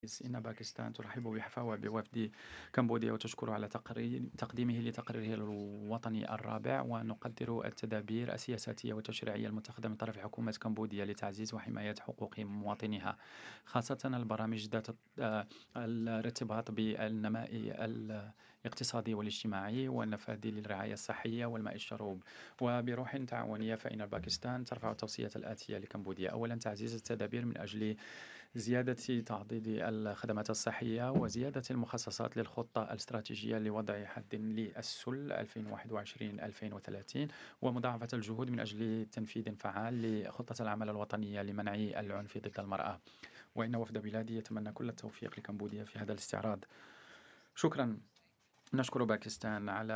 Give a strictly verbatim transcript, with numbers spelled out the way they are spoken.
إن باكستان ترحب بحفاوة بوفد كمبوديا وتشكر على تقري- تقديمه لتقريره الوطني الرابع، ونقدر التدابير السياسية والتشريعية المتخذة من طرف حكومة كمبوديا لتعزيز وحماية حقوق مواطنيها، خاصة البرامج ذات آه، الارتباط بالنماء الاقتصادي والاجتماعي والنفاذ للرعاية الصحية والماء الشروب. وبروح تعاونية، فإن باكستان ترفع التوصيات الآتية لكمبوديا: أولا، تعزيز التدابير من أجل زيادة تعضيد الخدمات الصحية، وزيادة المخصصات للخطة الاستراتيجية لوضع حد للسل ألفين وواحد وعشرين ألفين وثلاثين، ومضاعفة الجهود من أجل تنفيذ فعال لخطة العمل الوطنية لمنع العنف ضد المرأة. وإن وفد بلادي يتمنى كل التوفيق لكمبوديا في هذا الاستعراض. شكرا. نشكر باكستان على